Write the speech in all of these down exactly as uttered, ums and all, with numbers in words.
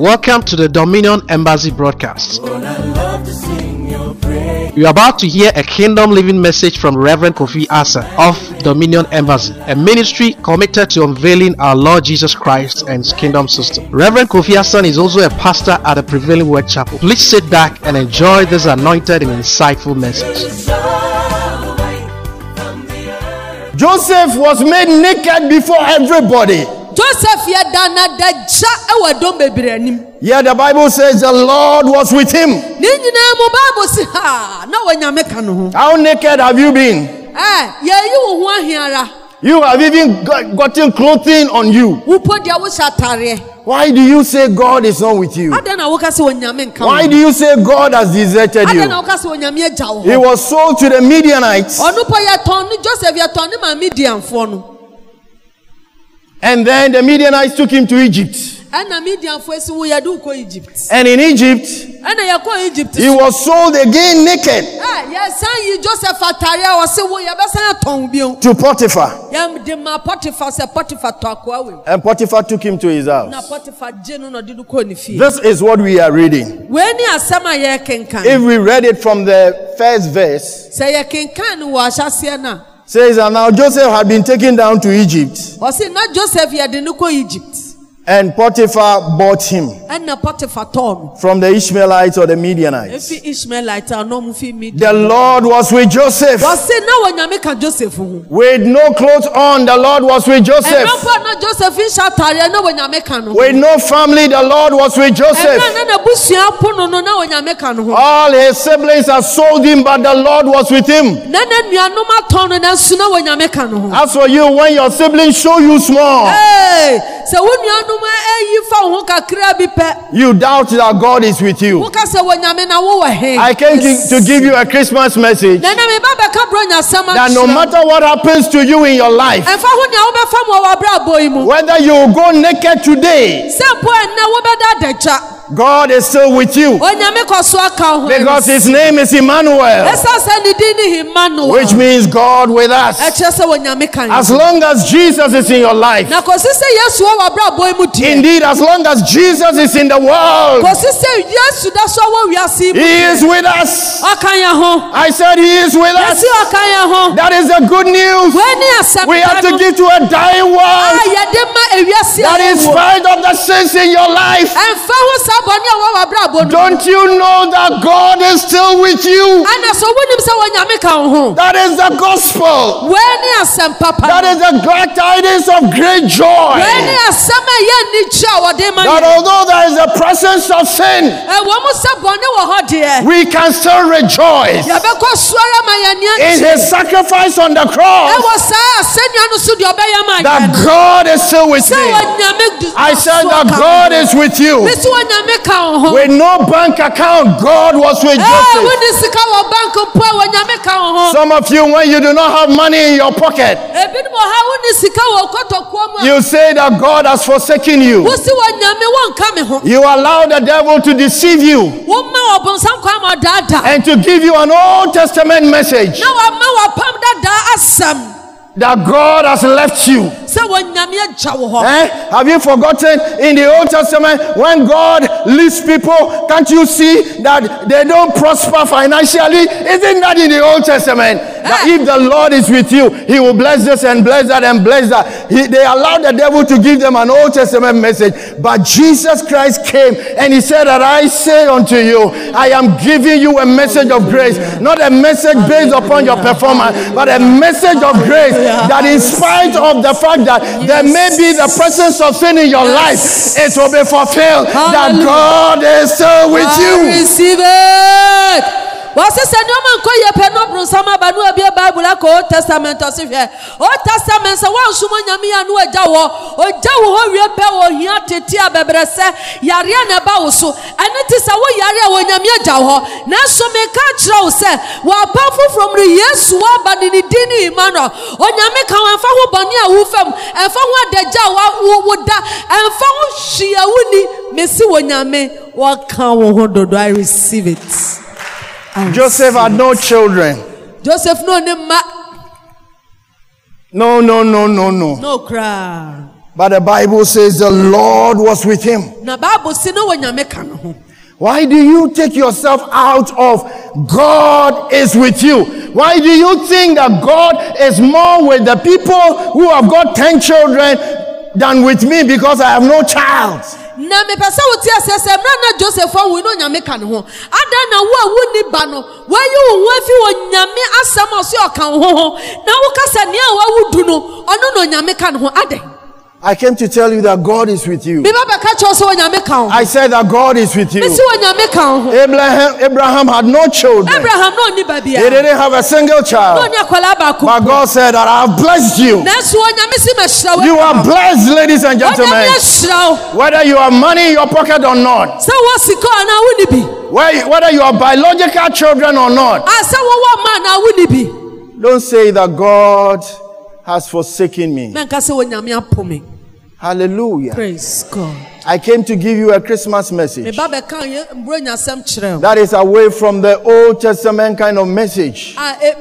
Welcome to the Dominion Embassy broadcast. You are about to hear a kingdom living message from Reverend Kofi Asa of Dominion Embassy, a ministry committed to unveiling our Lord Jesus Christ and His kingdom system. Reverend Kofi Asa is also a pastor at the Prevailing Word Chapel. Please sit back and enjoy this anointed and insightful message. Joseph was made naked before everybody. Joseph yeah the Bible says the Lord was with him. How naked have you been? You have even got, gotten clothing on you. Why do you say God is not with you? Why do you say God has deserted you? He was sold to the Midianites. And then the Midianites took him to Egypt. And in Egypt, he was sold again naked to Potiphar. And Potiphar took him to his house. This is what we are reading. If we read it from the first verse, says, and now Joseph had been taken down to Egypt. And Potiphar bought him from the Ishmaelites or the Midianites. The Lord was with Joseph. With no clothes on, the Lord was with Joseph. With no family, the Lord was with Joseph. All his siblings have sold him, but the Lord was with him. As for you, when your siblings show you small, you doubt that God is with you. I came to give you a Christmas message that no matter what happens to you in your life, whether you go naked today, God is still with you, because his name is Emmanuel, which means God with us. As long as Jesus is in your life, indeed, as long as Jesus is in the world, he is with us. I said he is with us. That is the good news we have to give to a dying world, that in spite of the sins in your life, don't you know that God is still with you? That is the gospel. That is the glad tidings of great joy. That although there is a presence of sin, we can still rejoice in his sacrifice on the cross. That God is still with me. I said that God is with you. With no bank account, God was with Joseph. Some of you, when you do not have money in your pocket, you say that God has forsaken you. You allow the devil to deceive you and to give you an Old Testament message that God has left you. Eh? Have you forgotten in the Old Testament when God leads people, can't you see that they don't prosper financially? Isn't that in the Old Testament? That if the Lord is with you, he will bless this and bless that and bless that. He, they allowed the devil to give them an Old Testament message. But Jesus Christ came and he said that I say unto you, I am giving you a message of grace. Not a message based upon your performance, but a message of grace, that in spite of the fact that there may be the presence of sin in your life, it will be fulfilled. That God is still with you. Receive it. What's the Senoma Koya Penobro Sama Banu Abia Bible Old Testament or Sifia? Old Testament, so one Sumanyami and Wajawa, or Jawo Repe or Hiatia Bebrese, Yariana Bausu, and it is our Yaria when Yamia Jawa. Naso Mekachro said, while powerful from the yes, but in the Dini manner, on Yameka and Fahu Bania Wufam, and Fahu de Jawa would da, and Fahu Shiauni, Messi Wanyame, what can do I receive it? Joseph had no children. Joseph no nema. No, no, no, no, no. No cry. But the Bible says the Lord was with him. Why do you take yourself out of God is with you? Why do you think that God is more with the people who have got ten children than with me because I have no child? Na me pesa wuti asese mra na Joseph on we no nyame ka ne ho ada na wo a woni ba no wo yi wo afi wo nyame asam oso o kan ho na wo kasa ne a wo wudu no ono no nyame ka ne ho ade. I came to tell you that God is with you. I said that God is with you. Abraham, Abraham had no children. Abraham no He didn't have a single child. But God said that I have blessed you. You are blessed, ladies and gentlemen. Whether you have money in your pocket or not. Whether you are biological children or not. Don't say that God has forsaken me. Hallelujah. Praise God. I came to give you a Christmas message that is away from the Old Testament kind of message.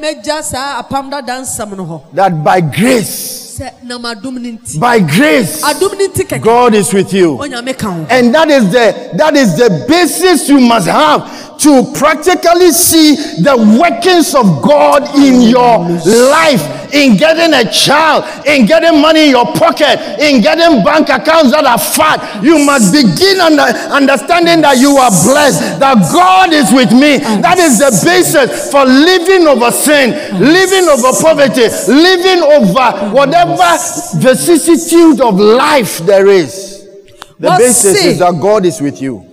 That by grace, by grace, God is with you. And that is the that is the basis you must have to practically see the workings of God in your life. In getting a child, in getting money in your pocket, in getting bank accounts that are fat, you must begin under, understanding that you are blessed, that God is with me. That is the basis for living over sin, living over poverty, living over whatever vicissitude of life there is. The basis is that God is with you.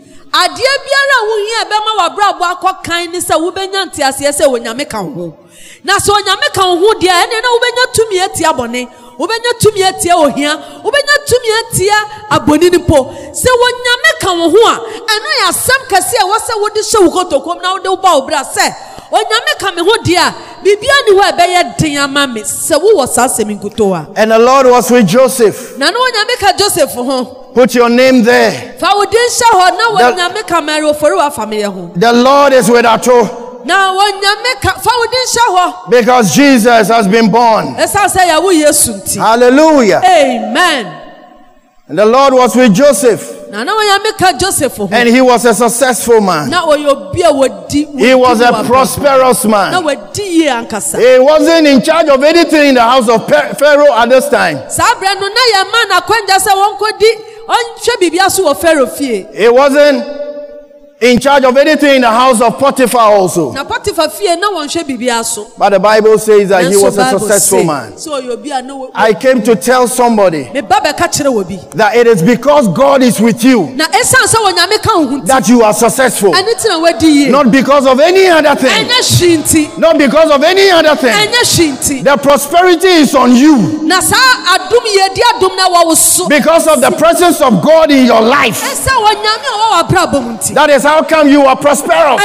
Na so nyame ka ho dia ene na ubenya tumi atia bone ubenya tumi atia ohia ubenya tumi atia aboni nipo se wonyame ka ho a eno ya sam kase e wose wodi hye wukotokom na wode uba obra se onyame ka me ho dia bibia ni ho ebeye den ama me se wo wo sasem nkuto a. And the Lord was with Joseph. Na no onyame ka Joseph ho. Put your name there. Fa wodi hye ho na wonyame ka Mary ofori wa family ho. The Lord is with Ato. Because Jesus has been born. Hallelujah. Amen. And the Lord was with Joseph. And he was a successful man. He was a prosperous man. He wasn't in charge of anything in the house of Pharaoh at this time. He wasn't in charge of anything in the house of Potiphar also. But the Bible says that he was a successful man. I came to tell somebody that it is because God is with you that you are successful. Not because of any other thing. Not because of any other thing. The prosperity is on you because of the presence of God in your life. That is how come you are prosperous.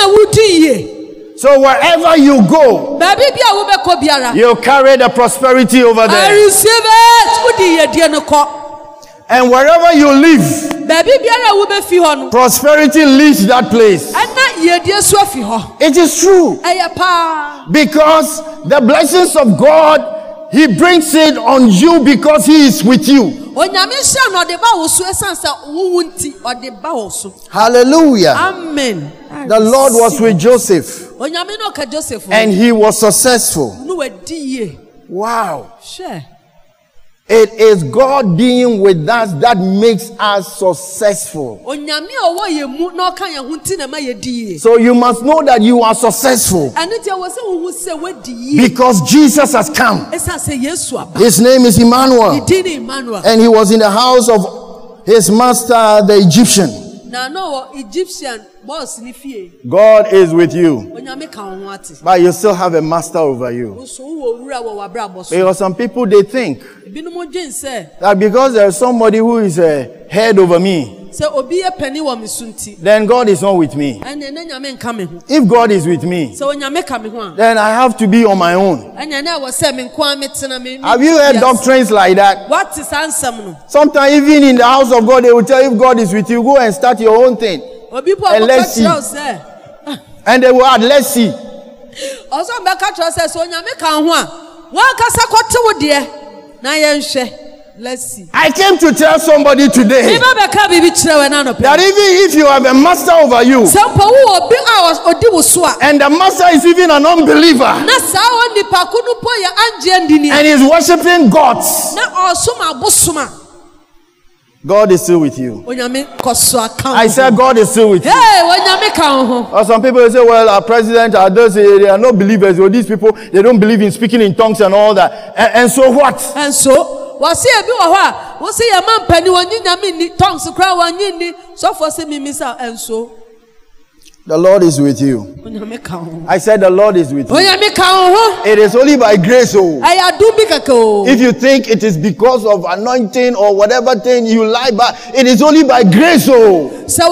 So wherever you go, you carry the prosperity over there. I receive it. And wherever you live, prosperity leads that place. It is true. Because the blessings of God, He brings it on you because He is with you. Hallelujah. Amen. The Lord was with Joseph. And he was successful. Wow. It is God being with us that makes us successful. So you must know that you are successful because Jesus has come. His name is Emmanuel. And he was in the house of his master, the Egyptian. God is with you, but you still have a master over you. Because some people, they think that because there is somebody who is a head over me, then God is not with me. If God is with me, then I have to be on my own. Have you heard doctrines like that? Sometimes even in the house of God, they will tell you, if God is with you, go and start your own thing. And let's see. And they will add, let's see. Let's see. I came to tell somebody today that even if you have a master over you, and the master is even an unbeliever, and is worshiping gods, God is still with you. I said God is still with you. Or some people say, well, our president, our those, they are not believers. Or these people, they don't believe in speaking in tongues and all that. And, and so what? And so wasi ebi wa ha wasi ya man pani wanyi nyame ni tongues kra wanyi ni so for say me misa and so the Lord is with you. I said the Lord is with you. It is only by grace. Oh. If you think it is because of anointing or whatever thing you lie, but it is only by grace. Oh.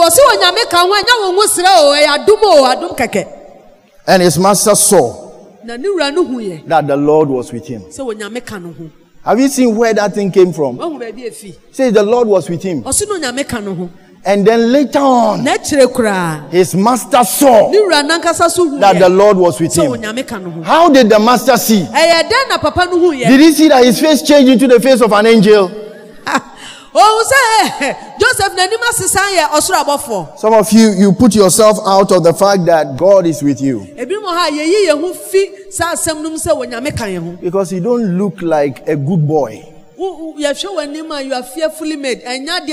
And his master saw that the Lord was with him. Have you seen where that thing came from? Say the Lord was with him. And then later on, his master saw that the Lord was with him. How did the master see? Did he see that his face changed into the face of an angel? Some of you, you put yourself out of the fact that God is with you. Because you don't look like a good boy. You are fearfully made.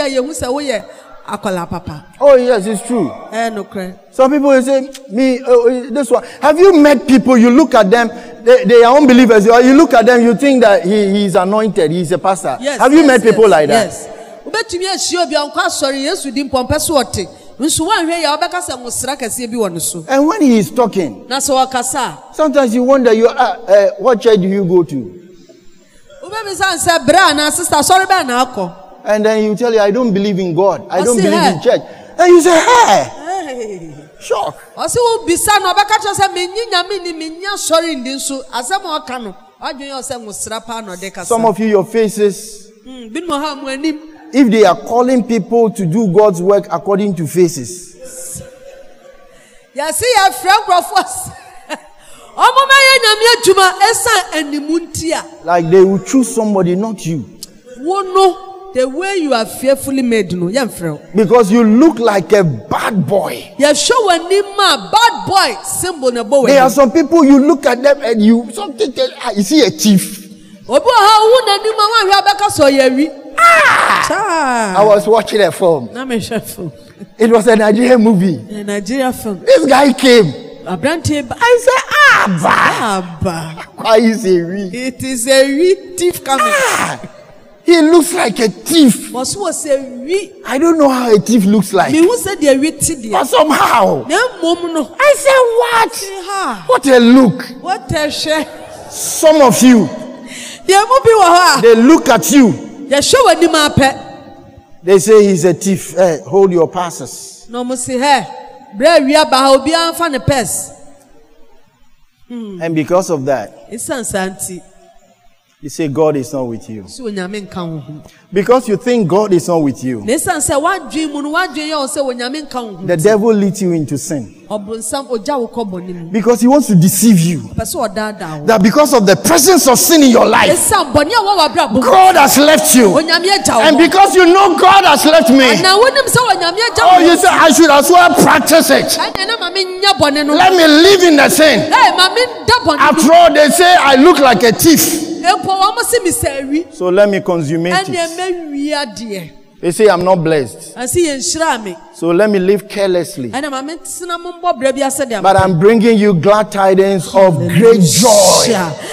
Oh yes, it's true. Some people will say, me, uh, this one. Have you met people, you look at them, they, they are unbelievers, or you look at them, you think that he, he is anointed, he is a pastor. Yes, Have you yes, met people yes, like that? Yes. And when he is talking, sometimes you wonder, you, uh, uh, what church do you go to? And then you tell you, I don't believe in God. I don't believe in church. And you say, hey, hey. Shock. Some of you, your faces, if they are calling people to do God's work according to faces. Like they will choose somebody, not you. The way you are fearfully made, no, because you look like a bad boy. You show a bad boy symbol. There are some people you look at them and you something tell, ah, you see a thief. Ah! I was watching a film. It was a Nigerian movie. A Nigerian film. This guy came. I said, ah, why is a we? It is a we thief coming. Ah. He looks like a thief. I don't know how a thief looks like. But somehow, I said, what? What a look. What a shame. Some of you, they look at you. They say he's a thief. Hey, hold your passes. And because of that, you say God is not with you. Because you think God is not with you, the devil leads you into sin. Because he wants to deceive you. That because of the presence of sin in your life, God has left you. And because you know God has left me, oh, you say I should as well practice it. Let me live in the sin. After all, they say I look like a thief. So let me consummate it. They say I'm not blessed. So let me live carelessly. But I'm bringing you glad tidings of great joy,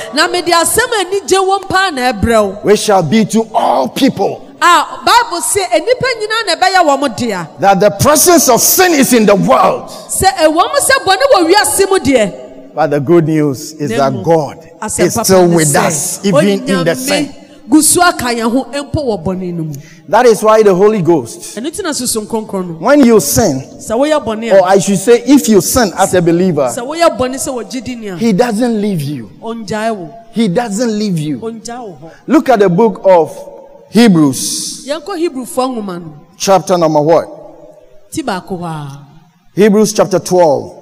which shall be to all people. That the presence of sin is in the world. But the good news is that God is still with us, even in the sin. That is why the Holy Ghost, when you sin, or I should say, if you sin as a believer, He doesn't leave you. He doesn't leave you. Look at the book of Hebrews, chapter number what? Hebrews chapter twelve.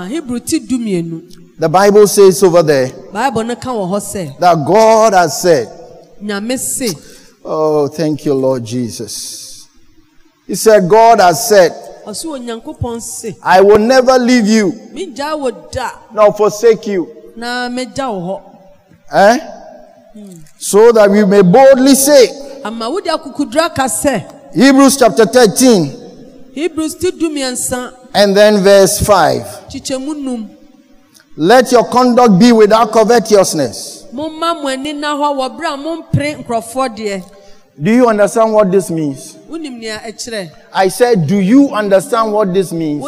The Bible says over there that God has said, Oh, thank you, Lord Jesus. He said, God has said, I will never leave you, nor forsake you. Eh? So that we may boldly say, Hebrews chapter thirteen, and then verse five. Let your conduct be without covetousness. Do you understand what this means? I said, do you understand what this means?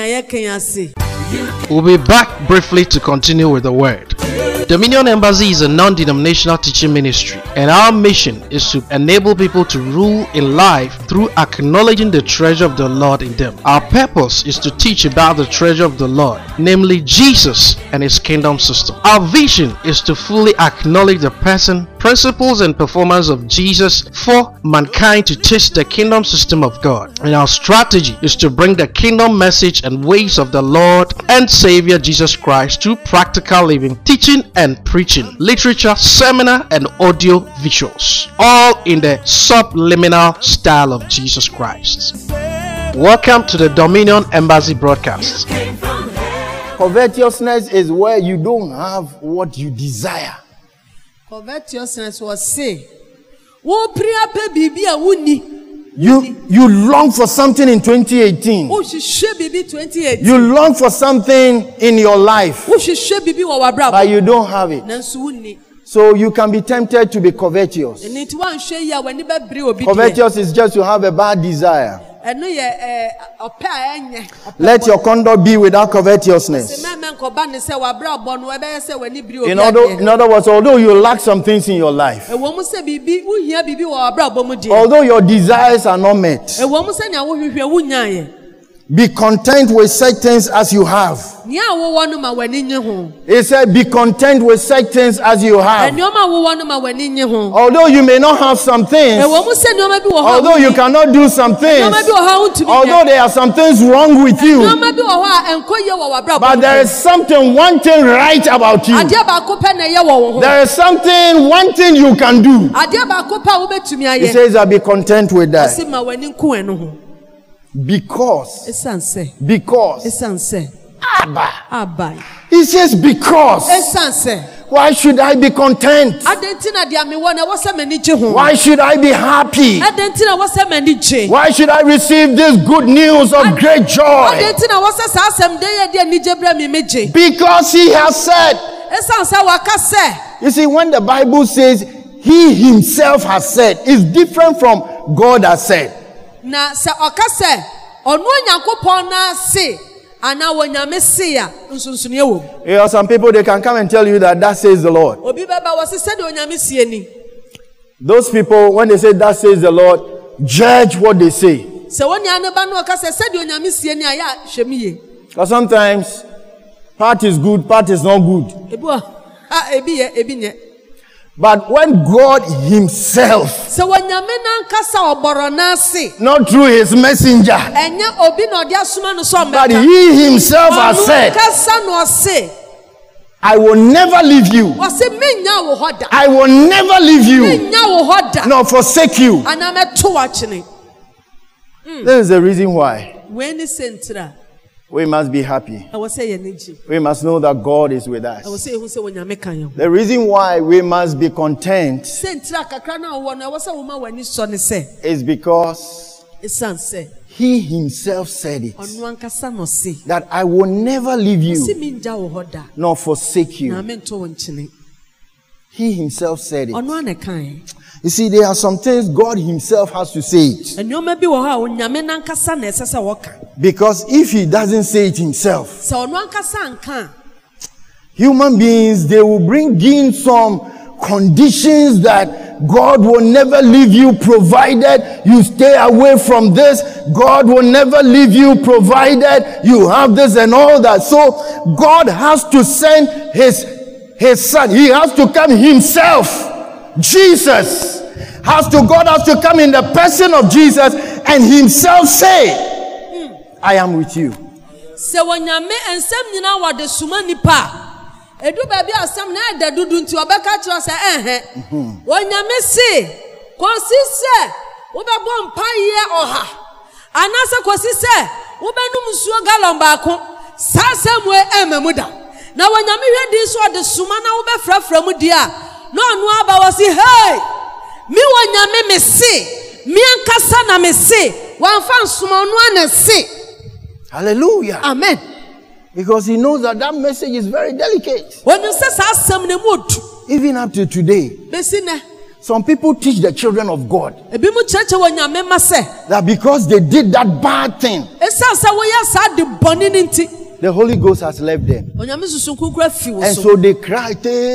We'll be back briefly to continue with the word. Dominion Embassy is a non-denominational teaching ministry, and our mission is to enable people to rule in life through acknowledging the treasure of the Lord in them. Our purpose is to teach about the treasure of the Lord, namely Jesus and His kingdom system. Our vision is to fully acknowledge the person, principles, and performance of Jesus for mankind to taste the kingdom system of God. And our strategy is to bring the kingdom message and ways of the Lord and Savior Jesus Christ to practical living, teaching and preaching, literature, seminar, and audio visuals, all in the subliminal style of Jesus Christ. Welcome to the Dominion Embassy broadcast. Covetousness is where you don't have what you desire. Covetousness was say, wo priya pe bibi a wuni. You you long for something in twenty eighteen. You long for something in your life, but you don't have it. So you can be tempted to be covetous. Covetous is just to have a bad desire. Let your conduct be without covetousness. In other, in other words, although you lack some things in your life, although your desires are not met, be content with such things as you have. He said, be content with such things as you have. Although you may not have some things, although you cannot do some things, although there are some things wrong with you, but there is something, one thing right about you. There is something, one thing you can do. He says, I'll be content with that. Because, because, Abba. Abba. He says, because. Why should I be content? Why should I be happy? Why should I receive this good news of great joy? Because He has said. You see, when the Bible says He Himself has said, it's different from God has said. Na se okase onu Onyankopon na se ana wonyame se ya nsunsunie wo. You know, some people, they can come and tell you that that says the Lord. Obi baba wo se se de onyame sie ni. Those people, when they say that says the Lord, judge what they say. Se wonya ne ba no okase se de onyame sie ni aya hwemiye. Because sometimes part is good, part is not good. Ebu ah ebi ye ebi nye. But when God Himself, not through His messenger, but He Himself has said, I will never leave you. I will never leave you, nor forsake you. This is the reason why we must be happy. We must know that God is with us. The reason why we must be content is because He Himself said it, that I will never leave you, nor forsake you. He Himself said it. You see, there are some things God Himself has to say it. Because if He doesn't say it Himself, human beings, they will bring in some conditions that God will never leave you provided you stay away from this. God will never leave you provided you have this and all that. So God has to send His, His Son. He has to come Himself. Jesus has to, God has to come in the person of Jesus and Himself say, I am with you. Kosi se wobɛbɔ mpaeɛ ɔha anase kosi se wobɛnum nsuo gallon baako saa sɛmwe emamu da na wanyame hwɛ di so ɔde suma na wobɛfrafra mu di a na ɔno aba wɔ si hey mi wanyame me se mi ankasa na me se wanfa nsoma ɔno ana se. Hallelujah. Amen. Because he knows that that message is very delicate. When you say saa asɛm ne mu otu even up to today. besi ne Some people teach the children of God ebi mu kyerɛkyerɛ wɔ nyame ma sɛ that because they did that bad thing, ɛsiane sɛ woyɛ saa de bɔne ne nti the Holy Ghost has left them. onyame susu nkonkora fi wo And so so they cry,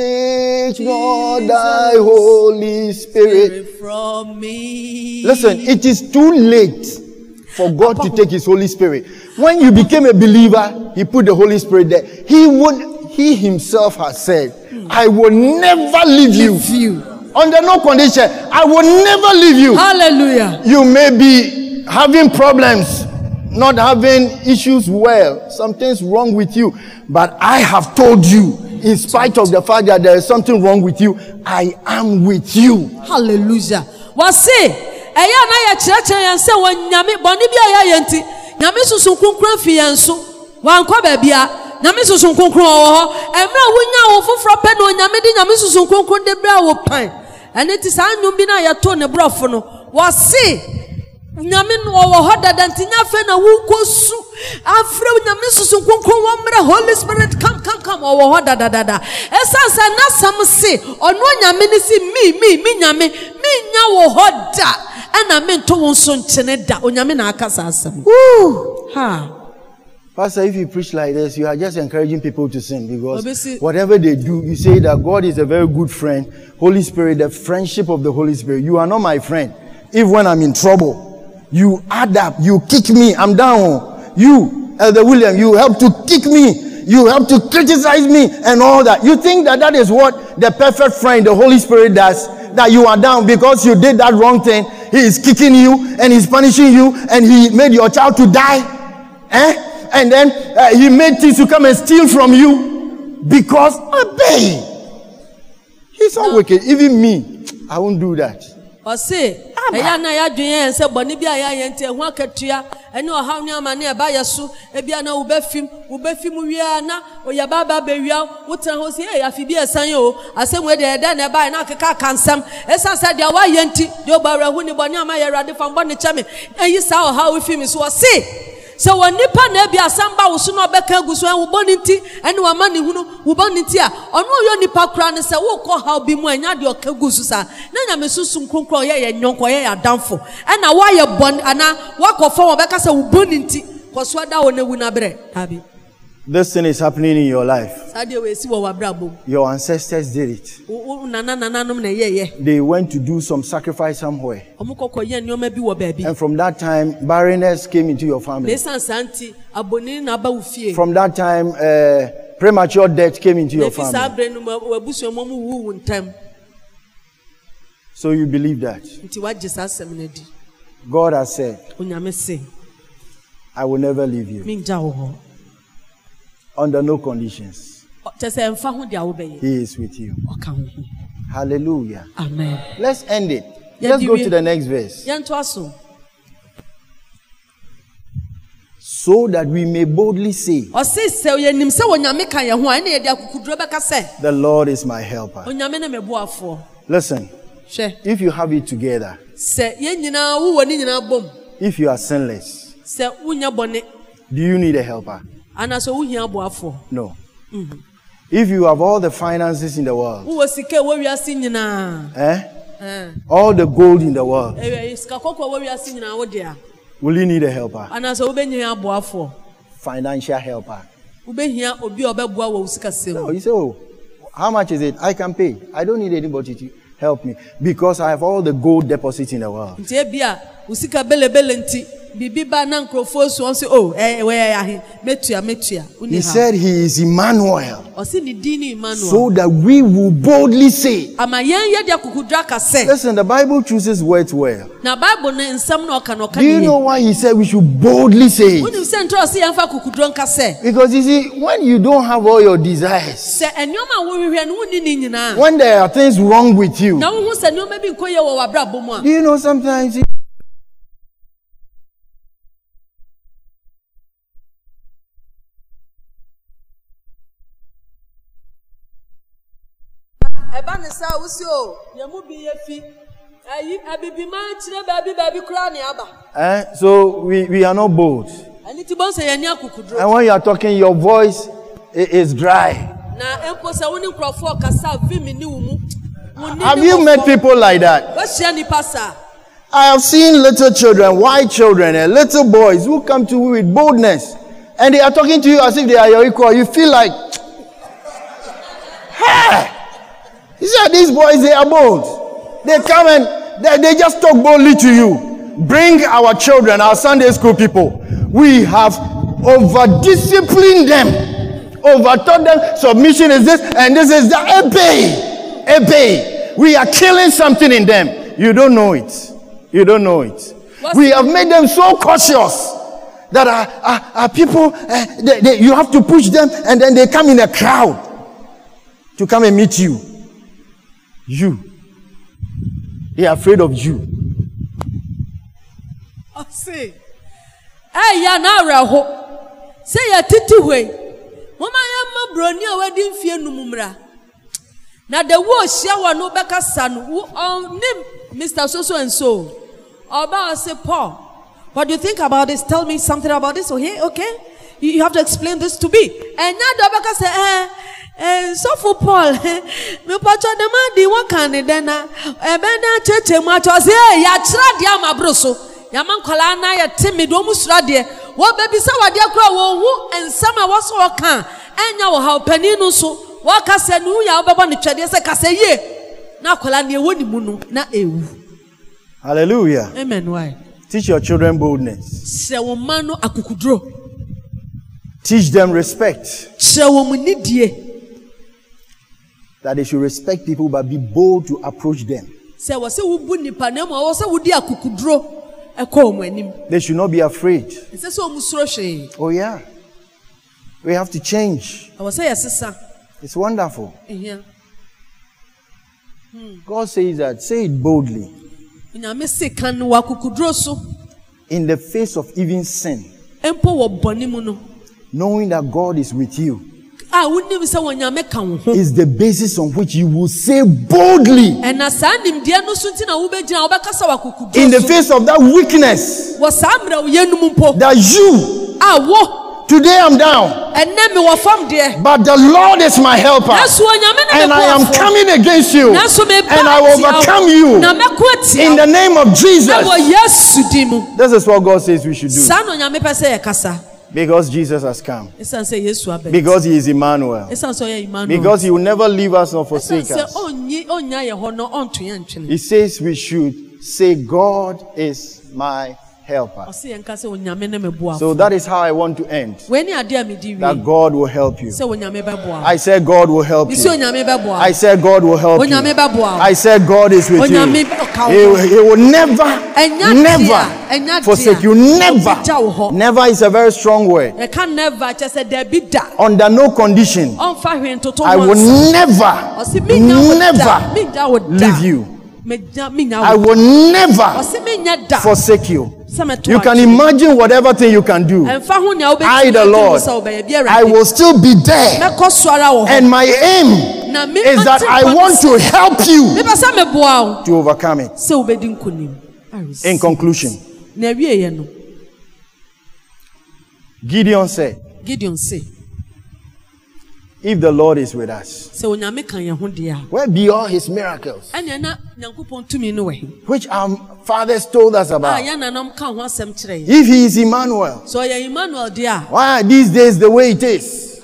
take not thy Holy Spirit from me. Listen, it is too late for God to take his Holy Spirit. When you became a believer, he put the Holy Spirit there. He would, he himself has said, I will never leave you. Leave you. Under no condition, I will never leave you. Hallelujah. You may be having problems, not having issues well, something's wrong with you, but I have told you, in spite of the fact that there is something wrong with you, I am with you. Hallelujah. Wase eya na ya kyerɛkyerɛ yɛn sɛ wɔ nyame bɔne bi a yɛayɛ nti nyame susu nkonkron fi yɛn so wankɔ baabia nyame susu nkonkron wɔ hɔ ɛmmerɛ a wonya wo foforɔ pɛ na onyame de nyame susu nkonkron de brɛ a wo pan ɛne ti saa nnwom bi na yɛto ne borɔfo no wɔse nyame no wɔ hɔ dada nti nya afei na wokɔsu afrɛ nyame susu nkonkron wɔ mmerɛ Holy Spirit come come come wɔ hɔ dadadada ɛsiane sɛ n'asɛm se ɔno nyame ne si mi mi mi nyame mi nya wɔ hɔ da ɛna me nto wo nso nkyene da onyame na aka saa asɛm. Woo! Ha. Pastor, if you preach like this, you are just encouraging people to sin because Obviously, whatever they do, you say that God is a very good friend. Holy Spirit, the friendship of the Holy Spirit. You are not my friend. If when I'm in trouble, you add up, you kick me, I'm down. You, Elder William, you help to kick me. You help to criticize me and all that. You think that that is what the perfect friend, the Holy Spirit, does? That you are down because you did that wrong thing. He is kicking you and he's punishing you and he made your child to die. Eh? And then uh, he made things to come and steal from you because obey. He's so no. wicked. Even me, I won't do that. Or say, eya na ya dwen se boni bia ya ye nte ho akatua ene ohaw ne amane e ba yeso e bia na wo bafim wo bafim wia na oya baba ba wia wo tra ho se e afi bia san o asem we de da na ba na akeka kansam esa sa dia wa ye nti de obawra hu ni boni ama ye rade fam boni chame eyi sa ohaw we fim so se so woni pa na bia samba wo so no beka gu so wo boni nti ene wa ma ne hunu wo boni nti a ono yo nipa kra ne se wo ko haw bi mu anya de oka gu so sa na nya me susu nkronkro ye ye nyonko ye ya danfo ena wa ye bon ana wa ko fo wo beka se wo boni nti ko so da wo na wu na bre abi. This thing is happening in your life. Your ancestors did it. They went to do some sacrifice somewhere. And from that time, barrenness came into your family. From that time, uh, premature death came into your family. So you believe that? God has said, I will never leave you. Under no conditions. He is with you. Hallelujah. Amen. Let's end it. Let's go to the next verse. So that we may boldly say, the Lord is my helper. Listen, if you have it together, if you are sinless, do you need a helper? No. Mm-hmm. If you have all the finances in the world, eh? Uh. all the gold in the world, will you need a helper? Financial helper. No, you say, oh, how much is it? I can pay. I don't need anybody to help me because I have all the gold deposits in the world. He said he is Emmanuel. So that we will boldly say. Listen, the Bible chooses words well. Do you know why he said we should boldly say it? Because you see, when you don't have all your desires, when there are things wrong with you, do you know sometimes Eh, so we, we are not bold. And when you are talking, your voice is dry. Have you met people like that? I have seen little children, white children, and little boys who come to you with boldness, and they are talking to you as if they are your equal. You feel like, hey! He said, these boys, they are bold. They come and they, they just talk boldly to you. Bring our children, our Sunday school people. We have over-disciplined them, over-taught them. Submission is this, and this is that. Obey. Obey. We are killing something in them. You don't know it. You don't know it. What's we have made them so cautious that our, our, our people, uh, they, they, you have to push them, and then they come in a crowd to come and meet you. You. They are afraid of you. I see. Hey, ya na raho. Say ya titi we. Mama ya ma broni a wedding fie no mumra. Na the wo share wa no beka sanu. Wo name Mister So so and so. Oba say Paul. What do you think about this? Tell me something about this. Okay, okay. You, you have to explain this to me. And now the beka say eh Eh, so for Paul, me pacho de ma di wa kan de na e be na cheche mu acho se ya kira dia mabroso ya man kwala na ya timi do mu sura de wo be bi sa wade akura wo hu ensam a wo so kan enya wo ha pani no so wo ka se nu ya wo be bo ne twede se ka se ye na kwala na e woni mu no na ewu. Hallelujah. Amen. Why? Teach your children boldness. Se wo man no akukudro. Teach them respect. Se wo mu nidie. That they should respect people but be bold to approach them. They should not be afraid. Oh yeah. We have to change. It's wonderful. God says that. Say it boldly. In the face of even sin. Knowing that God is with you. Is the basis on which you will say boldly in the face of that weakness that you today I'm down, but the Lord is my helper, and I am coming against you, and I will overcome you in the name of Jesus. This is what God says we should do. Because Jesus has come. Because he is Emmanuel. Because he will never leave us nor forsake us. He says we should say, God is my helper. So that is how I want to end. That God will help you. I said God will help you. I said God will help you. I said God is with you. He, he will never, never forsake you. Never. Never is a very strong word. Under no condition. I will never, never leave you. I will never forsake you. You can imagine whatever thing you can do. I, the Lord, I will still be there. And my aim is that I want to help you to overcome it. In conclusion, Gideon said, Gideon said, if the Lord is with us, where be all his miracles which our fathers told us about? If he is Emmanuel, why are these days the way it is?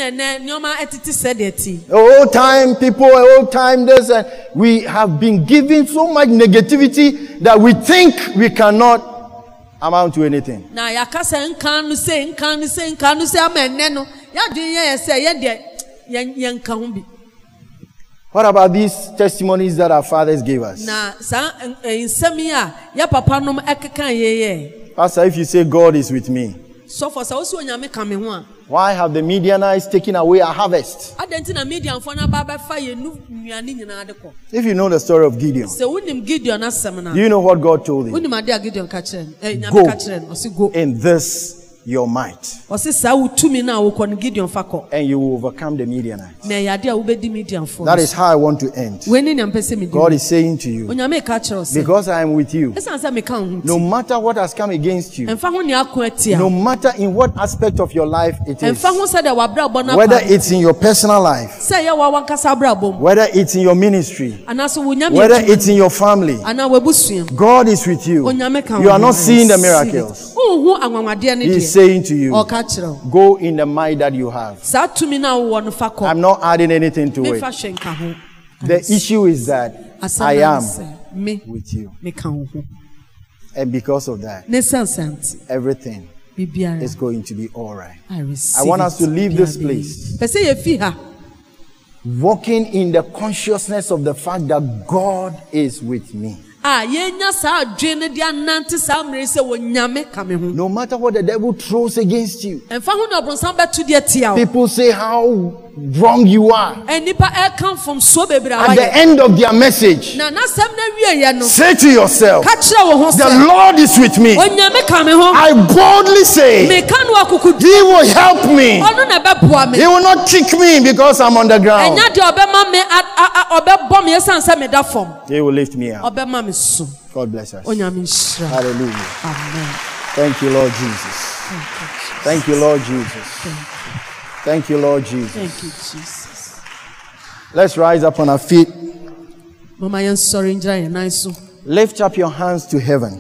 Old time people, old time this, and we have been given so much negativity that we think we cannot amount to anything. Na yakasa nkan no say nkan no say nkan no say amenne no. Ya dwen ye say ye de ye nka ho bi. What about these testimonies that our fathers gave us? Na sa nsemi a ya papa nom ekeka ye ye. Pastor, if you say God is with me, so for so so nyame ka me ho a. Why have the Midianites taken away our harvest? Adenti na Midian fo na ba ba fa ye nu nuane nyina de ko. If you know the story of Gideon, se wonim Gideon asem na. Do you know what God told him? Wonim ade a Gideon ka kire eh nyame ka kire no se go in this your might, and you will overcome the Midianites. That is how I want to end. God is saying to you, because I am with you, no matter what has come against you, no matter in what aspect of your life it is, whether it's in your personal life, whether it's in your ministry, whether it's in your family, God is with you. You are not seeing the miracles. He's saying to you, go in the might that you have. I'm not adding anything to it. The issue is that I am with you. And because of that, everything is going to be all right. I want us to leave this place walking in the consciousness of the fact that God is with me. No matter what the devil throws against you, people say how wrong you are. At the end of their message, say to yourself, the Lord is with me. I boldly say, He will help me. He will not kick me because I'm on the ground. He will lift me up. God bless us. Hallelujah. Amen. Thank you, Lord Jesus. Thank you, Lord Jesus. Thank you, Lord Jesus. Thank you, Jesus. Let's rise up on our feet. Lift up your hands to heaven.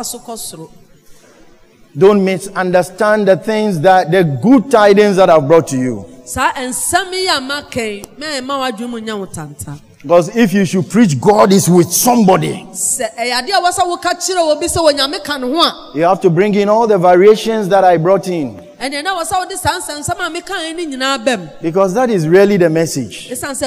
Don't misunderstand the things that the good tidings that I've brought to you. Because if you should preach God is with somebody, you have to bring in all the variations that I brought in. Because that is really the message.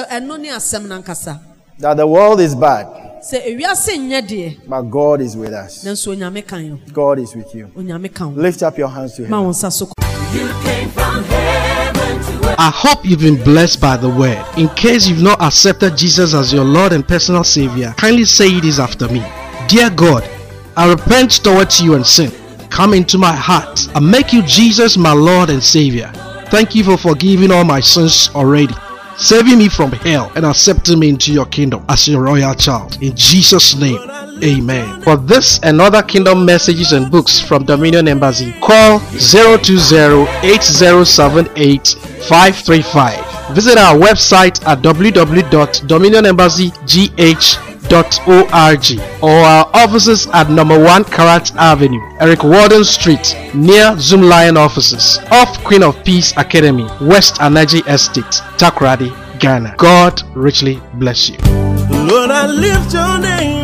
That the world is bad, but God is with us. God is with you. Lift up your hands to heaven. You came from heaven to earth. I hope you've been blessed by the word. In case you've not accepted Jesus as your Lord and personal Savior, kindly say this after me. Dear God, I repent towards you and sin. Come into my heart and make you Jesus my Lord and Savior. Thank you for forgiving all my sins already, saving me from hell and accepting me into your kingdom as your royal child. In Jesus' name, amen. For this and other kingdom messages and books from Dominion Embassy, call zero two zero, eight zero seven eight, five three five. Visit our website at w w w dot dominion embassy g h dot org or our offices at number one Karat Avenue, Eric Warden Street, near Zoom Lion offices, off Queen of Peace Academy, West Anaji Estate, Takoradi, Ghana. God richly bless you. Lord, I lift your name.